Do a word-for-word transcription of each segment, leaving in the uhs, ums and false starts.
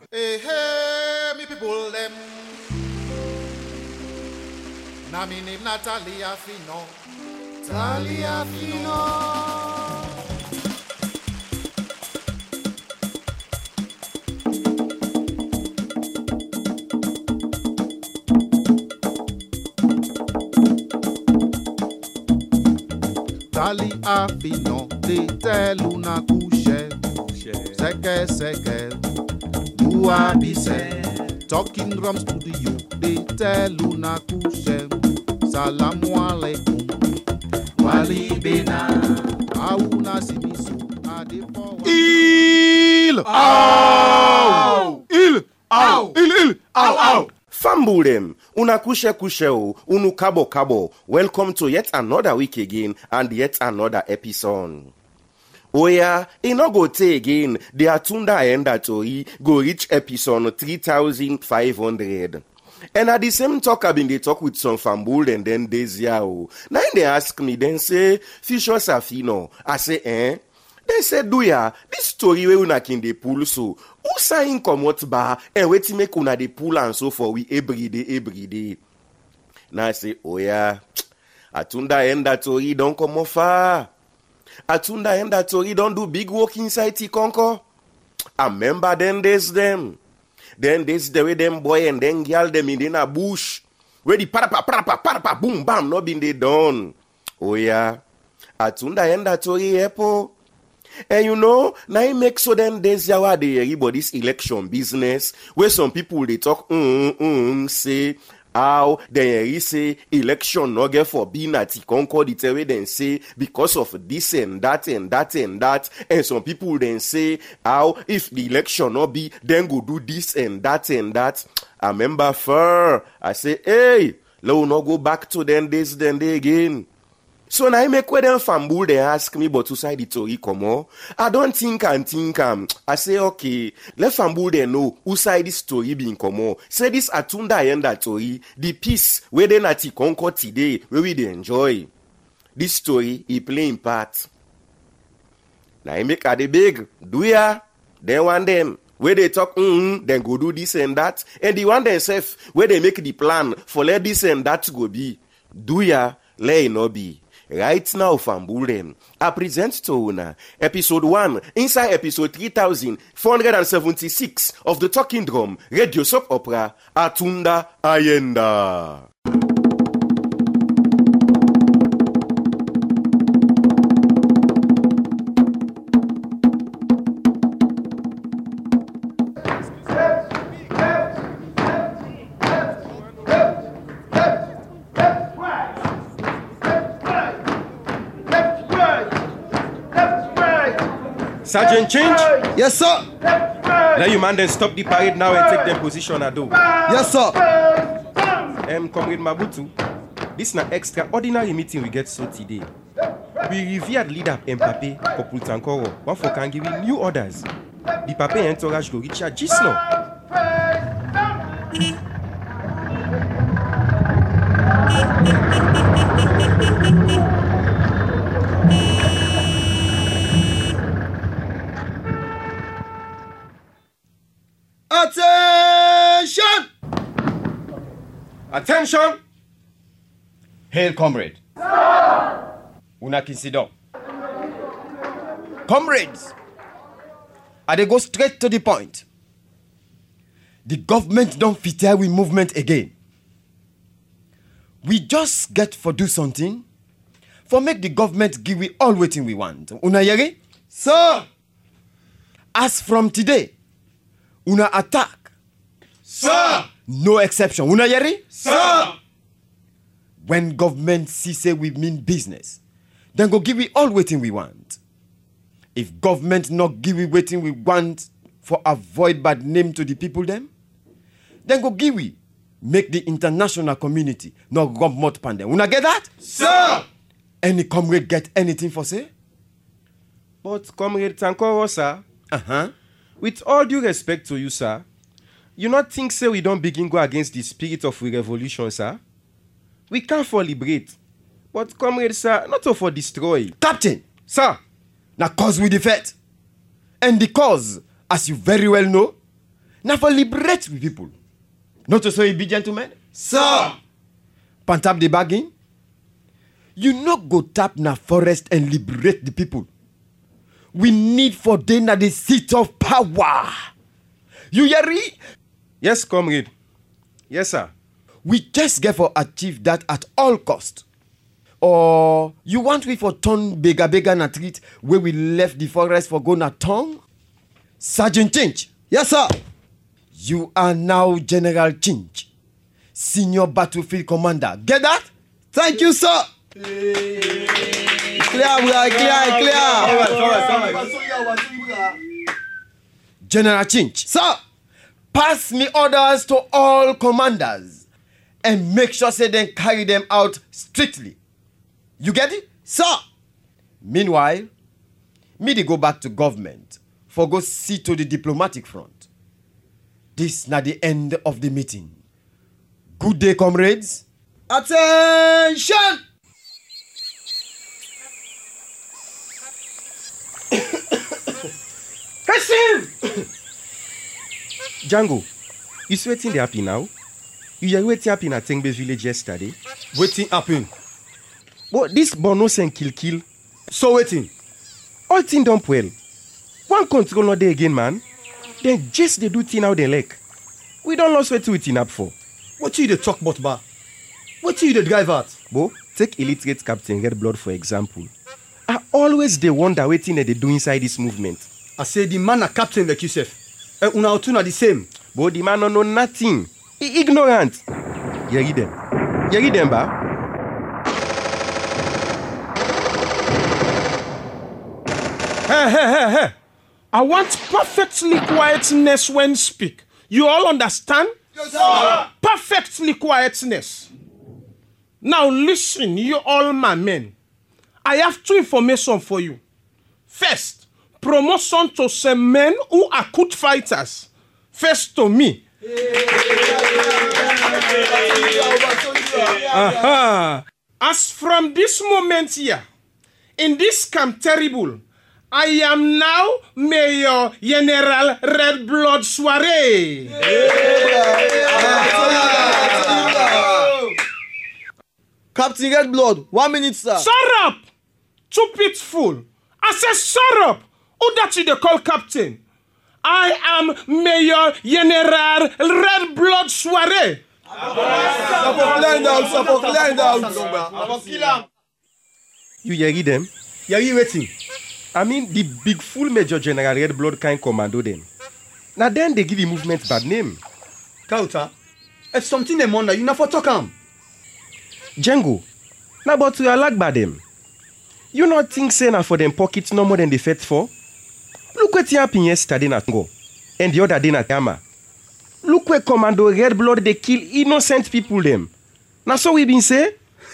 Hey, hey, me people them. Na mi name Natalia Fino. Talia Fino. Talia Fino, te teluna couche. Seke seke, dua bise. Talking drums to the youth, they tell una kushem. Salamu alaikum, wali bena. Auna simisu, ade for Il, au, il, au, il, il, au, au. Fambulem, una kushe kushe o, unu kabo kabo. Welcome to yet another week again and yet another episode. Oh yeah, e no go take again. The Atunda Enda Tori go reach episode three thousand five hundred. And at the same talk, I've been they talk with some fambul and then days yao. Now they ask me, then say, Fisher Safino. I say, eh? They say, do ya, this story we una kin de pull so. Who saying come out ba and wait to make una de pull and so for we every day, every day. Now I say, oh yeah, Atunda Enda Tori don't come off far. Atunda Enda Tori don't do big work inside Tikonko. I remember then there's them. Then there's the way them boy and then girl them in a bush. Where the parapa parapa parapa boom bam no been they done. Oh yeah. Atunda Enda Tori epo. And you know, now it makes so then there's yawa de everybody's election business where some people they talk mm mm say how they say election no get for being at Concord the way then say because of this and that and that and that, and some people then say how if the election no be then go do this and that and that. I remember fur I say hey let no go back to then this then they again. So now I make where them fambul they ask me but to side the story come on. I don't think and think um I say okay, let fambul they know who side this story being come on. Say this Atunda Enda Tori, the piece where they nati Concord today where we they enjoy. This story he playing part. Now I make a the big do ya? They want them where they talk mm then go do this and that, and the one themselves where they make the plan for let this and that go be. Do ya? Let it not be. Right now, Fambulem, I present to una episode one inside episode three thousand four hundred seventy-six of the Talking Drum Radio Soap Opera Atunda Ayenda. Sergeant, change? Yes, sir. Let you man then stop the parade now and take them position at do. Yes, sir. Um, Comrade Mabutu, this is an extraordinary meeting we get so today. We revered leader Mbappe, Kopul Tankoro, one for can give new orders. The Pape entourage go reach just now. Attention! Attention! Hail, comrade. Una consider. Comrades, I dey go straight to the point. The government don't fit here with movement again. We just get for do something for make the government give we all waiting we want. Una yeri? Sir! As from today, una attack. Sir! No exception. Una yeri? Sir! When government see say we mean business, then go give we all waiting we want. If government not give we waiting we want for avoid bad name to the people them, then go give we make the international community not rub mouth pan them. Una get that? Sir! Any comrade get anything for say? But Comrade Tankoro, sir, Uh-huh. with all due respect to you, sir, you not think say we don't begin go against the spirit of we revolution, sir? We can't for liberate. But comrade, sir, not to for destroy. Captain, Sir, now cause we defeat. And the cause, as you very well know, Now for liberate the people. Not to say be gentlemen. Sir. Pan tap the bargain. You not go tap na forest and liberate the people. We need for them na the seat of power. You hear it? Yes, comrade. Yes, sir. We just get for achieve that at all cost. Or you want we for turn bigger bigger na treat where we left the forest for go na tongue? Sergeant Chinch. Yes, sir. You are now General Chinch, Senior Battlefield Commander. Get that? Thank you, sir. Clear, clear, clear. All right, all right, all right. General Chinch. Sir. Pass me orders to all commanders and make sure say they carry them out strictly. You get it? Sir. Meanwhile, me they go back to government for go see to the diplomatic front. This na the end of the meeting. Good day, comrades. Attention. Django, you see wetin dey happen now? You hear wetin happen at Tengbe village yesterday? Wetin happen? But this Borno and kill kill. So wetin? All thing done well. One control not there again, man. Then just they do thing how they like. We don't lost wetin we tin up for. What you dey talk about, ba? What you dey drive at? Bo, take illiterate Captain Red Blood for example. I always dey wonder wetin they do inside this movement. I say the man a captain like yourself. And una two na the same. But the man no know nothing. He ignorant. You read them. You read them, ba? Hey, hey, hey, hey. I want perfectly quietness when speak. You all understand? Yes, sir. Perfectly quietness. Now listen, you all my men. I have two information for you. First, promotion to some men who are good fighters. First to me. Uh-huh. As from this moment here, in this camp terrible, I am now Mayor General Red Blood Soiree. Captain Red Blood, one minute, sir. Shut up! Stupid fool. I said shut up. Who that you they call captain? I am Mayor General Red Blood Soiree. You hear them? Yeah, you waiting. I mean, the big full Major General Red Blood kind commando them. Now then they give the movement bad name. Kauta, if something them wonder, you not for talk am. Django, now but you are like by them. You not think say na for them pockets no more than they fed for? Look what happened yesterday na Congo and the other day na Yama. Look where Commando Red Blood they kill innocent people them. Now so we been say?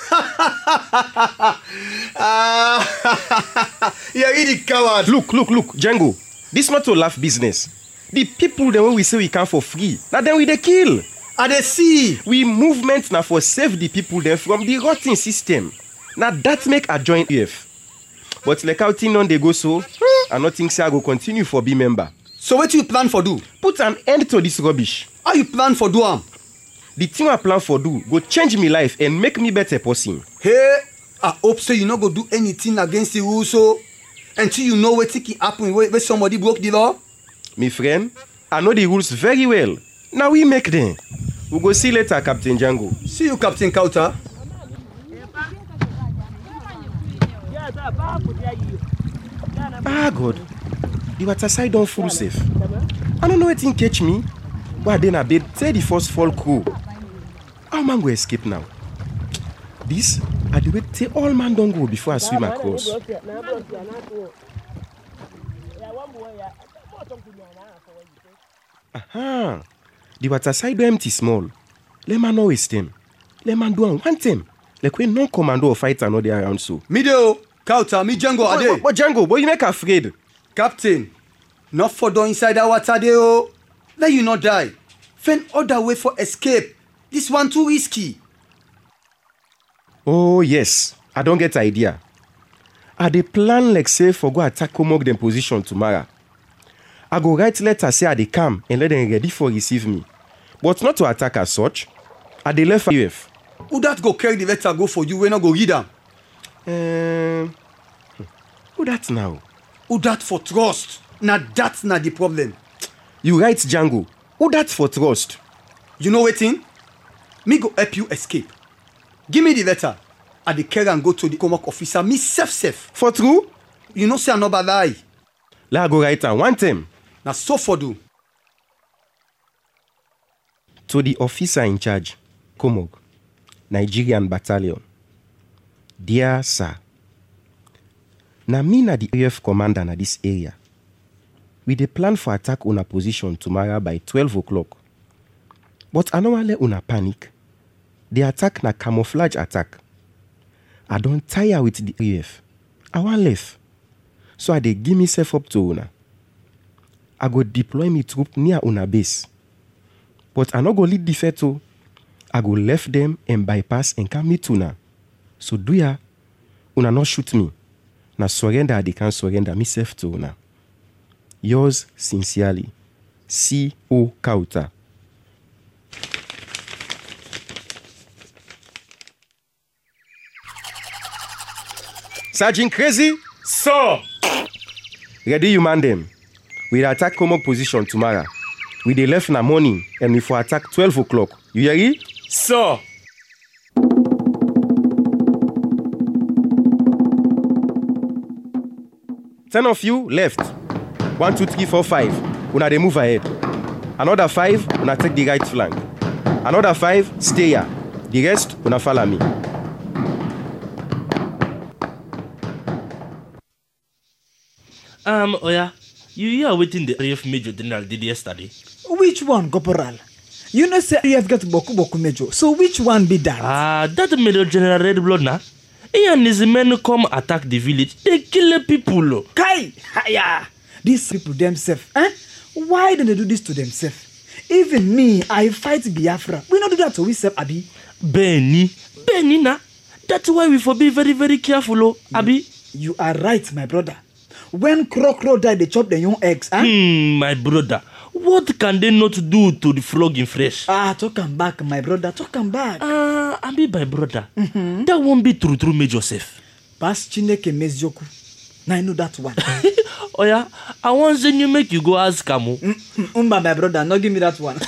Yeah, really coward. Look, look, look, Django. This not to laugh business. The people them when we say we can for free, now then we they kill. I they see. We movement now for save the people them from the rotting system. Now that make a joint E F. But like how thing on they go so, I not think say I go continue for be member. So what you plan for do? Put an end to this rubbish. How you plan for do am? The thing I plan for do go change me life and make me better person. Hey, I hope so you not go do anything against the rules so until you know what can happen where somebody broke the law. My friend, I know the rules very well. Now we make them. We go see later, Captain Django. See you, Captain Kauta. Ah, God. The water side don't full safe. I don't know what thing catch me. But then I bed say the first fall crew. How man go escape now? This are the way say all man don't go before I swim across. Aha. The water side do empty small. Let man know waste them. Let man do and want them. Like when no commando or fighter no they around so. Me do, Kauta, me Django But, ade. but, but Django, boy, you make afraid. Captain, not for doing inside that water there, oh. Let you not die. Find other way for escape. This one too risky. Oh, yes. I don't get idea. Are they plan like say for go attack Komog them position tomorrow? I go write letter say I dey come and let them ready for receive me. But not to attack as such. I dey left U F. Who that go carry the letter go for you when I go read am? Um, who that now? Who that for trust? Na that's not the problem. You write Django. Who that for trust? You know wetin? Me go help you escape. Give me the letter. I dey carry and go to the Comoc officer. Me safe safe. For true? You know say I no bad lie. Let I go write am one time. Na so for do. To the officer in charge, Comoc, Nigerian Battalion. Dear sir, na me na the A F commander na this area. We dey plan for attack una position tomorrow by twelve o'clock. But I no wan let una panic. The attack na camouflage attack. I don tire with the A F. I wan left. So I dey give myself up to una. I go deploy me troop near una base. But I no go lead the fight o. I go left them and bypass and come meet una. So do ya, una not shoot me. Na surrender I dey can surrender myself to una. Yours sincerely, C O Kauta. Sergeant Crazy? Sir! Ready you man them. We attack Comoc position tomorrow. We dey left na morning and we for attack twelve o'clock. You hear it? Sir! Ten of you left. One, two, three, four, five. Una dey move ahead. Another five, una take the right flank. Another five, stay here. The rest, una follow me. Um, Oya, you hear wetin the A F Major General did yesterday? Which one, Corporal? You know say you have got Boku Boku Major, so which one be that? Ah, that Major General Red Blood na. He and his men come attack the village. They kill people. Kai! Haya! These people themselves, eh? Why do they do this to themselves? Even me, I fight Biafra. We not do that to we self, Abi. Benny, Benny na. That's why we for be very, very careful, oh, Abi. You are right, my brother. When crocodile die, they chop their young eggs, huh? Hmm, my brother. What can they not do to the frog in fresh? Ah, talk am back, my brother. Talk am back. Ah, uh, Abi, my brother. Mm-hmm. That won't be true, true, Major Safe. Pass Chineke Mezioku. Now I know that one. Oh yeah, I want to you make you go ask Kamu. Umba, my brother, no give me that one.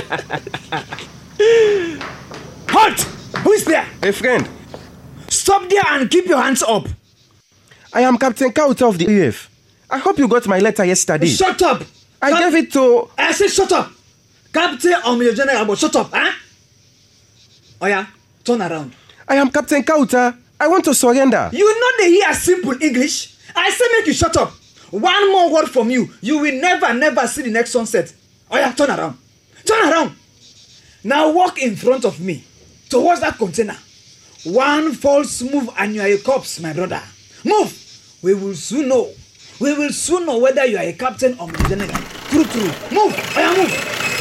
Halt! Who is there? A friend. Stop there and keep your hands up. I am Captain Kauta of the A F. I hope you got my letter yesterday. Shut up! I Cap- gave it to... I said shut up! Captain or Major General, shut up, huh? Oh yeah, turn around. I am Captain Kauta. I want to surrender. You know they hear simple English? I say make you shut up. One more word from you, you will never, never see the next sunset. Oh yeah, turn around. Turn around. Now walk in front of me towards that container. One false move and you are a corpse, my brother. Move. We will soon know. We will soon know whether you are a captain or a general. True, true. Move. Oh yeah, move.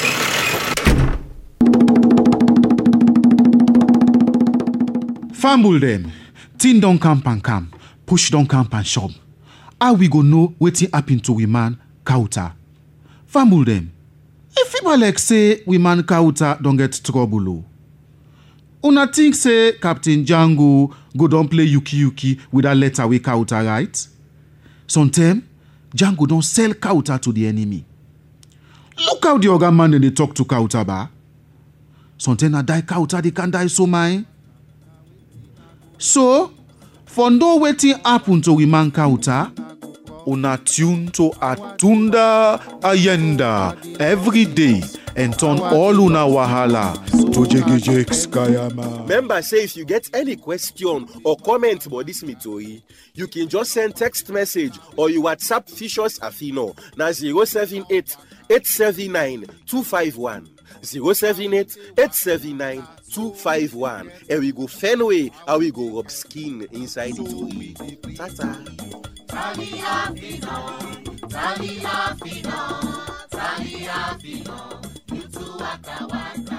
Fumble them. Tin don camp and camp. Push don camp and shop. How we go know wetin happen to we man Kauta? Fumble them. If people like say we man Kauta don't get trouble o. Una think say Captain Django go don play yuki yuki with that letter we Kauta write? Sometimes Django don sell Kauta to the enemy. Look how the other man dey talk to Kauta ba. Sometimes na die Kauta they can die so mine. So, for no wetin happen to we man Kauta, una tune to Atunda Ayenda every day and turn all una wahala to Jegejek Skayama. Remember, say if you get any question or comment about this meeting, you can just send text message or you WhatsApp Fishers Afino na zero seven eight, eight seven nine, two five one. zero seven eight, eight seven nine, two five one. And we go Fenway and we go rub skin inside the story. Tata. Talia Fino, Talia Fino, Talia Fino, you two waka waka.